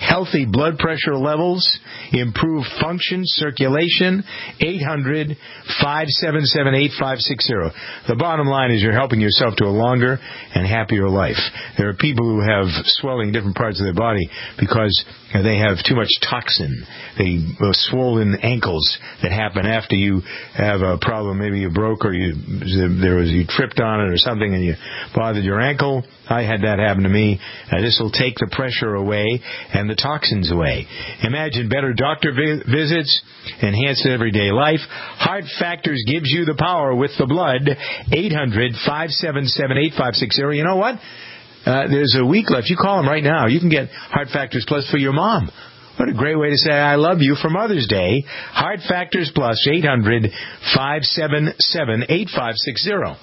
healthy blood pressure levels, improve function, circulation. eight hundred, five seven seven, eight five six zero. The bottom line is you're helping yourself to a longer and happier life. There are people who have swelling in different parts of their body because they have too much toxin. They uh, swollen ankles that happen after you have a problem. Maybe you broke or you there was you tripped on it or something and you bothered your ankle. I had that happen to me. Uh, this will take the pressure away and the toxins away. Imagine better doctor vi- visits, enhanced everyday life. Heart Factors gives you the power with the blood. eight hundred, five seven seven, eight five six zero. You know what? Uh, there's a week left. You call them right now. You can get Heart Factors Plus for your mom. What a great way to say I love you for Mother's Day. Heart Factors Plus, eight hundred, five seven seven, eight five six zero.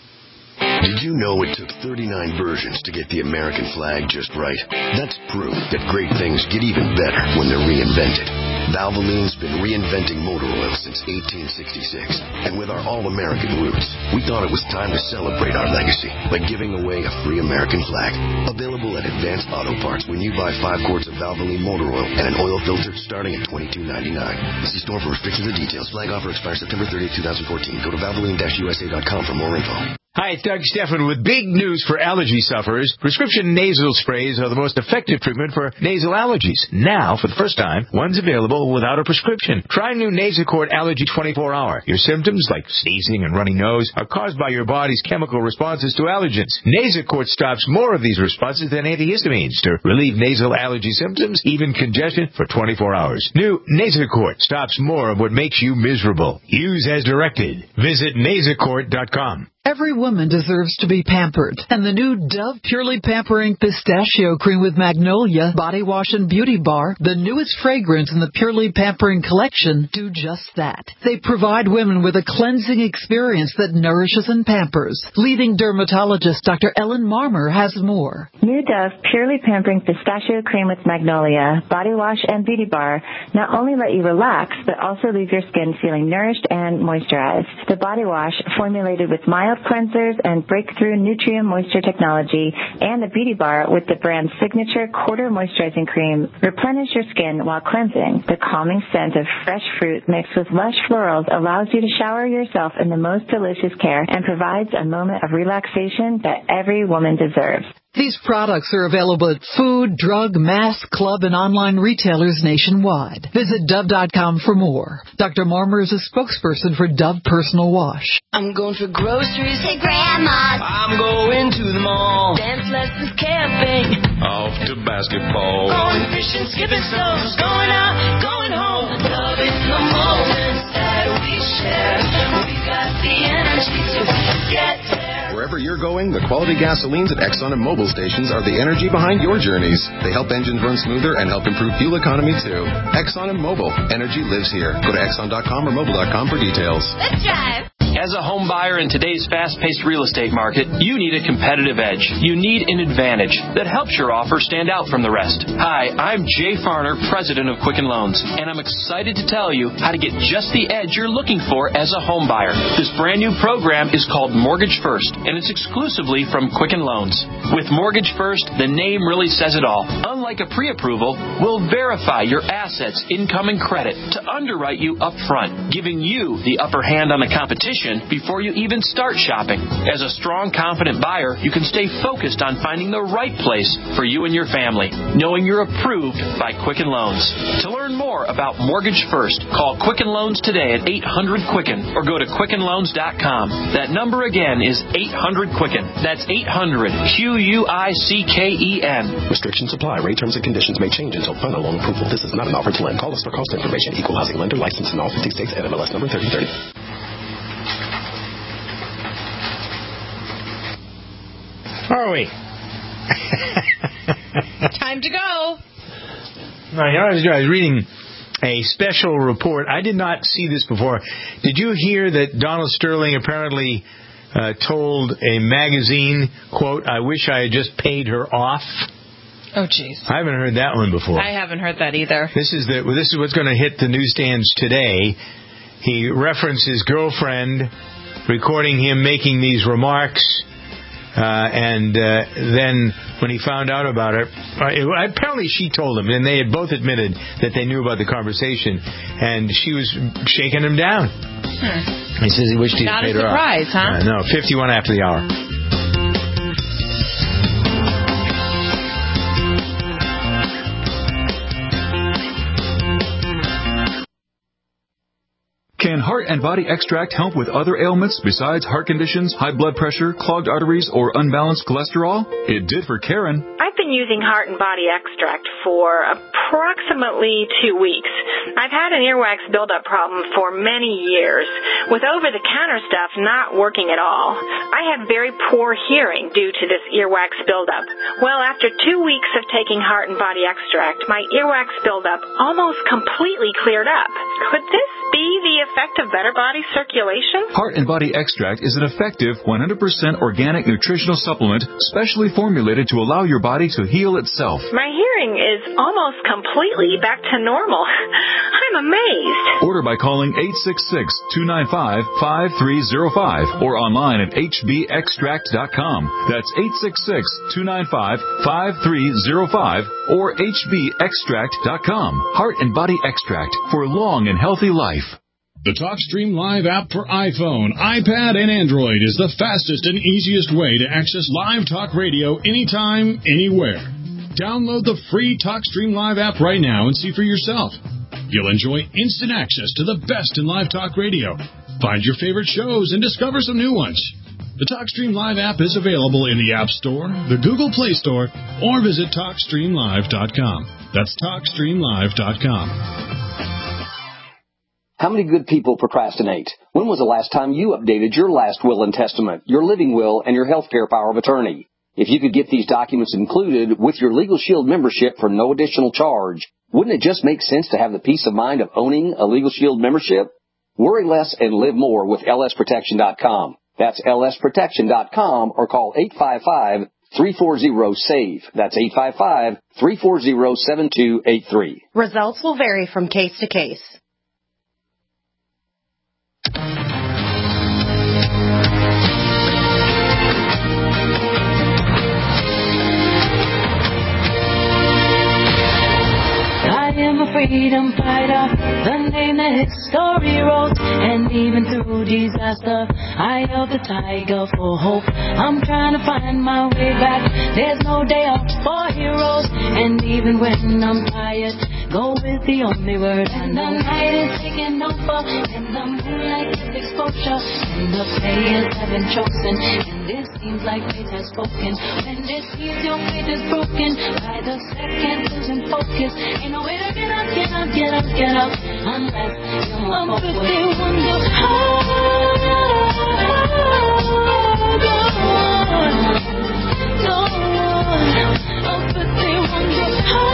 Did you know it took thirty-nine versions to get the American flag just right? That's proof that great things get even better when they're reinvented. Valvoline's been reinventing motor oil since eighteen sixty-six. And with our all-American roots, we thought it was time to celebrate our legacy by giving away a free American flag. Available at Advanced Auto Parts when you buy five quarts of Valvoline motor oil and an oil filter starting at twenty-two ninety-nine. See store for restrictions and details. Flag offer expires September thirtieth, twenty fourteen. Go to valvoline dash u s a dot com for more info. Hi, it's Doug Stephan with big news for allergy sufferers. Prescription nasal sprays are the most effective treatment for nasal allergies. Now, for the first time, one's available without a prescription. Try new Nasacort Allergy twenty-four hour. Your symptoms, like sneezing and runny nose, are caused by your body's chemical responses to allergens. Nasacort stops more of these responses than antihistamines to relieve nasal allergy symptoms, even congestion, for twenty-four hours. New Nasacort stops more of what makes you miserable. Use as directed. Visit nasacort dot com. Every woman deserves to be pampered, and the new Dove Purely Pampering Pistachio Cream with Magnolia Body Wash and Beauty Bar, the newest fragrance in the Purely Pampering collection, do just that. They provide women with a cleansing experience that nourishes and pampers. Leading dermatologist Doctor Ellen Marmer has more. New Dove Purely Pampering Pistachio Cream with Magnolia Body Wash and Beauty Bar not only let you relax, but also leave your skin feeling nourished and moisturized. The body wash, formulated with mild cleansers and breakthrough Nutrient Moisture technology, and the Beauty Bar with the brand's signature quarter moisturizing cream, replenish your skin while cleansing. The calming scent of fresh fruit mixed with lush florals allows you to shower yourself in the most delicious care and provides a moment of relaxation that every woman deserves. These products are available at food, drug, mass, club, and online retailers nationwide. Visit Dove dot com for more. Doctor Marmer is a spokesperson for Dove Personal Wash. I'm going for groceries to Grandma's. I'm going to the mall. Dance lessons, camping. Off to basketball. Going fishing, skipping stones. Going out, going home. Loving the moments that we share. We got the energy to get there. Wherever you're going, the quality gasolines at Exxon and Mobil stations are the energy behind your journeys. They help engines run smoother and help improve fuel economy, too. Exxon and Mobil. Energy lives here. Go to exxon dot com or mobil dot com for details. Let's drive. As a home buyer in today's fast-paced real estate market, you need a competitive edge. You need an advantage that helps your offer stand out from the rest. Hi, I'm Jay Farner, president of Quicken Loans, and I'm excited to tell you how to get just the edge you're looking for as a home buyer. This brand new program is called Mortgage First, and it's exclusively from Quicken Loans. With Mortgage First, the name really says it all. Unlike a pre-approval, we'll verify your assets, income, and credit to underwrite you up front, giving you the upper hand on the competition before you even start shopping. As a strong, confident buyer, you can stay focused on finding the right place for you and your family, knowing you're approved by Quicken Loans. To learn more about Mortgage First, call Quicken Loans today at eight hundred Quicken or go to quicken loans dot com. That number again is eight hundred Quicken. That's eight hundred Q U I C K E N. Restrictions apply. Rate terms and conditions may change until final loan approval. This is not an offer to lend. Call us for cost information. Equal housing lender licensed in all fifty states and M L S number thirty thirty. Are we? Time to go. No, you know, I was, I was reading a special report. I did not see this before. Did you hear that Donald Sterling apparently uh, told a magazine, quote, "I wish I had just paid her off"? Oh, jeez. I haven't heard that one before. I haven't heard that either. This is the well, this is what's going to hit the newsstands today. He referenced his girlfriend recording him making these remarks Uh, and uh, then when he found out about it, uh, apparently she told him, and they had both admitted that they knew about the conversation, and she was shaking him down. Hmm. He says he wished he Not had paid a her off. surprise, huh? Uh, no, fifty-one after the hour. Can Heart and Body Extract help with other ailments besides heart conditions, high blood pressure, clogged arteries, or unbalanced cholesterol? It did for Karen. I've been using Heart and Body Extract for approximately two weeks. I've had an earwax buildup problem for many years, with over-the-counter stuff not working at all. I had very poor hearing due to this earwax buildup. Well, after two weeks of taking Heart and Body Extract, my earwax buildup almost completely cleared up. Could this be the effect of better body circulation? Heart and Body Extract is an effective one hundred percent organic nutritional supplement specially formulated to allow your body to heal itself. My hearing is almost completely back to normal. I'm amazed. Order by calling eight six six, two nine five, five three zero five or online at h b extract dot com. That's eight six six, two nine five, five three zero five or h b extract dot com. Heart and Body Extract for a long and healthy life. The TalkStream Live app for iPhone, iPad, and Android is the fastest and easiest way to access live talk radio anytime, anywhere. Download the free TalkStream Live app right now and see for yourself. You'll enjoy instant access to the best in live talk radio. Find your favorite shows and discover some new ones. The TalkStream Live app is available in the App Store, the Google Play Store, or visit talk stream live dot com. That's talk stream live dot com. How many good people procrastinate? When was the last time you updated your last will and testament, your living will, and your health care power of attorney? If you could get these documents included with your Legal Shield membership for no additional charge, wouldn't it just make sense to have the peace of mind of owning a Legal Shield membership? Worry less and live more with L S protection dot com. That's L S protection dot com or call eight five five, three four zero, S A V E. That's eight five five, three four zero, seven two eight three. Results will vary from case to case. I am a freedom fighter, the name that history wrote, and even through disaster, I held the tiger for hope. I'm trying to find my way back, there's no day out for heroes, and even when I'm tired, go with the only word. And the night is taking over, and the moonlight is exposure, and the players have been chosen, and it seems like fate has spoken. When it seems your fate is broken, by the second losing focus, ain't no way to get up, get up, get up, get up, unless you're more focused. I'm fifty-one, go on, go on, I'm fifty-one, go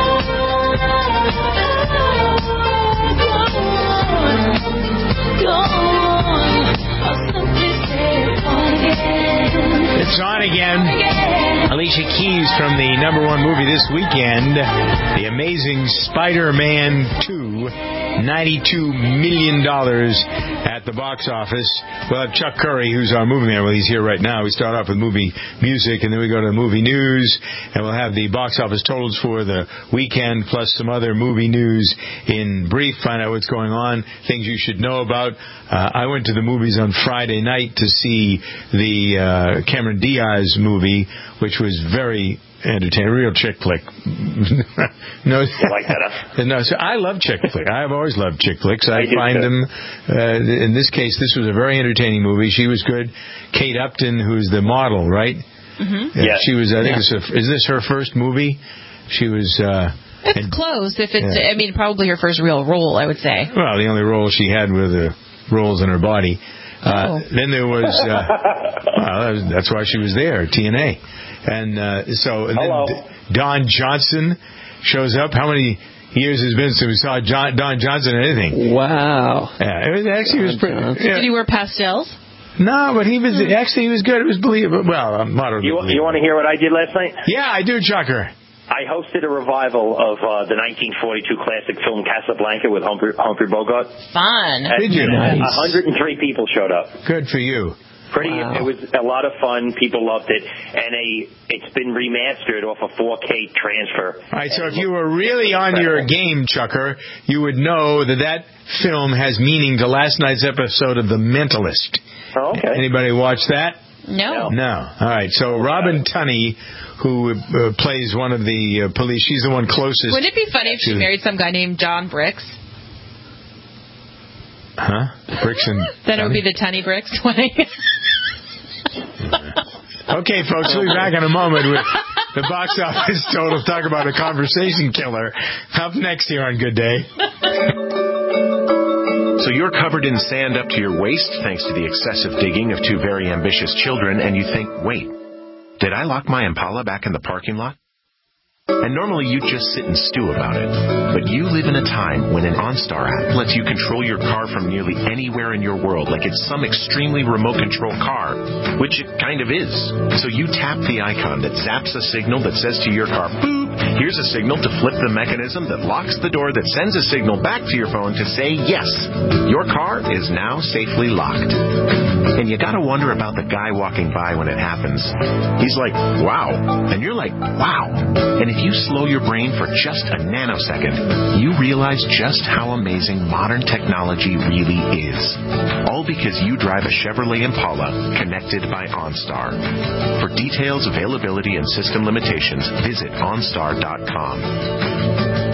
It's on again. Alicia Keys from the number one movie this weekend, The Amazing Spider-Man two, ninety-two million dollars at the box office. We'll have Chuck Curry, who's our movie man. Well, he's here right now. We start off with movie music, and then we go to the movie news, and we'll have the box office totals for the weekend, plus some other movie news in brief, find out what's going on, things you should know about. Uh, I went to the movies on Friday night to see the uh, Cameron Diaz movie, which was very entertaining, real chick flick. no, you like that, huh? No, so I love chick flick. I've always loved chick flicks. I, I find too. them. Uh, in this case, this was a very entertaining movie. She was good. Kate Upton, who's the model, right? Mm-hmm. Yeah, yeah. She was. I think Yeah. it's a, is this her first movie? She was. Uh, It's and, close. If it's, yeah. I mean, probably her first real role, I would say. Well, the only role she had were the roles in her body. Uh, Oh. Then there was. Uh, well, that was, that's why she was there, T N A. And uh, so, and Hello. then Don Johnson shows up. How many years has it been since we saw John, Don Johnson in anything? Wow. Yeah, it was actually it was pretty. Yeah. Did he wear pastels? No, but he was actually he was good. It was believable. Well, I'm moderately. You, you want to hear what I did last night? Yeah, I do, Chucker. I hosted a revival of uh, the nineteen forty-two classic film Casablanca with Humphrey, Humphrey Bogart. Fun. Did you? one Nice. hundred three people showed up. Good for you. Pretty. Wow. It was a lot of fun. People loved it, and a it's been remastered off a four K transfer. All right. So if you were really on your game, Chucker, you would know that that film has meaning to last night's episode of The Mentalist. Oh, okay. Anybody watch that? No. No. All right. So Robin Tunney, who uh, plays one of the uh, police, she's the one closest. Wouldn't it be funny if she married some guy named John Bricks? Huh? Bricks and Then it would be the Tunney Bricks wedding. Okay, folks, we'll be back in a moment with the box office total. Talk about a conversation killer. Up next here on Good Day. So you're covered in sand up to your waist thanks to the excessive digging of two very ambitious children, and you think, wait, did I lock my Impala back in the parking lot? And normally you'd just sit and stew about it. But you live in a time when an OnStar app lets you control your car from nearly anywhere in your world, like it's some extremely remote control car, which it kind of is. So you tap the icon that zaps a signal that says to your car, boop, here's a signal to flip the mechanism that locks the door that sends a signal back to your phone to say, yes, your car is now safely locked. And you gotta wonder about the guy walking by when it happens. He's like, wow. And you're like, wow. And if you slow your brain for just a nanosecond, you realize just how amazing modern technology really is. All because you drive a Chevrolet Impala connected by OnStar. For details, availability, and system limitations, visit OnStar dot com.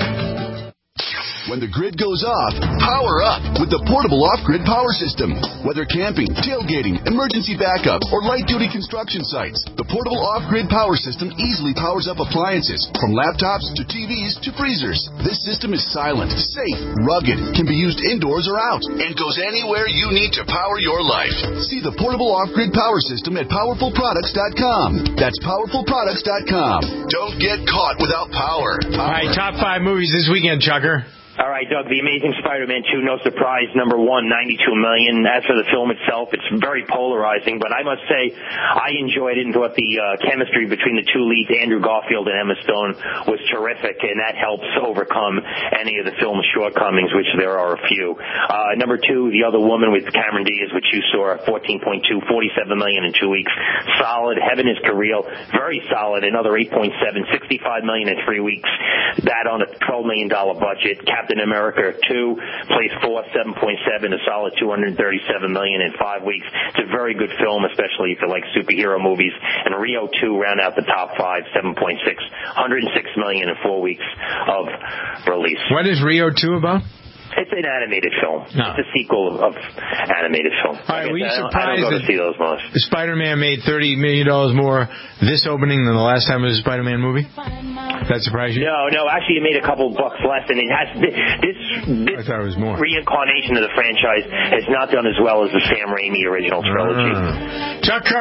When the grid goes off, power up with the portable off-grid power system. Whether camping, tailgating, emergency backup, or light-duty construction sites, the portable off-grid power system easily powers up appliances, from laptops to T Vs to freezers. This system is silent, safe, rugged, can be used indoors or out, and goes anywhere you need to power your life. See the portable off-grid power system at powerful products dot com. That's powerful products dot com. Don't get caught without power. All right, top five movies this weekend, Chucker. All right, Doug, The Amazing Spider-Man two, no surprise, number one, ninety-two million dollars. As for the film itself, it's very polarizing, but I must say I enjoyed it and thought the uh, chemistry between the two leads, Andrew Garfield and Emma Stone, was terrific, and that helps overcome any of the film's shortcomings, which there are a few. Uh, number two, The Other Woman with Cameron Diaz, which you saw, fourteen point two, forty-seven million dollars in two weeks. Solid. Heaven is Real, very solid, another eight point seven, sixty-five million dollars in three weeks. That on a twelve million dollars budget. Captain America two, place four, seven point seven, a solid two hundred thirty-seven million dollars in five weeks. It's a very good film, especially if you like superhero movies. And Rio two round out the top five, seven point six, one hundred six million dollars in four weeks of release. What is Rio two about? It's an animated film. No. It's a sequel of, of animated film. All right, were you I don't, surprised I don't go that to see those much. Spider-Man made thirty million dollars more this opening than the last time it was a Spider-Man movie? That surprised you? No, no. Actually, it made a couple bucks less, and it has this. this I thought it was more. Reincarnation of the franchise has not done as well as the Sam Raimi original trilogy. Uh, Chuck Car-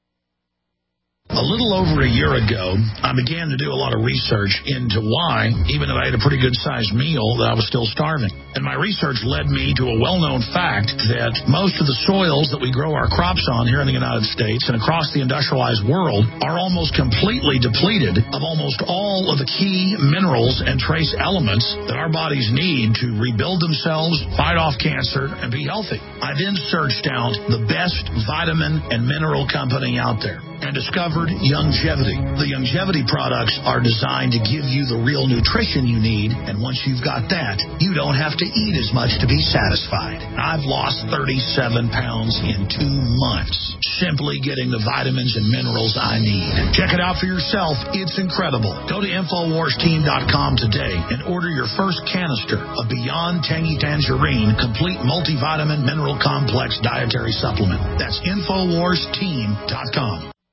A little over a year ago, I began to do a lot of research into why, even though I had a pretty good-sized meal, that I was still starving. And my research led me to a well-known fact that most of the soils that we grow our crops on here in the United States and across the industrialized world are almost completely depleted of almost all of the key minerals and trace elements that our bodies need to rebuild themselves, fight off cancer, and be healthy. I then searched out the best vitamin and mineral company out there and discovered Youngevity. The Youngevity products are designed to give you the real nutrition you need, and once you've got that, you don't have to eat as much to be satisfied. I've lost thirty-seven pounds in two months, simply getting the vitamins and minerals I need. Check it out for yourself. It's incredible. Go to Infowars Team dot com today and order your first canister of Beyond Tangy Tangerine Complete Multivitamin Mineral Complex Dietary Supplement. That's Infowars Team dot com.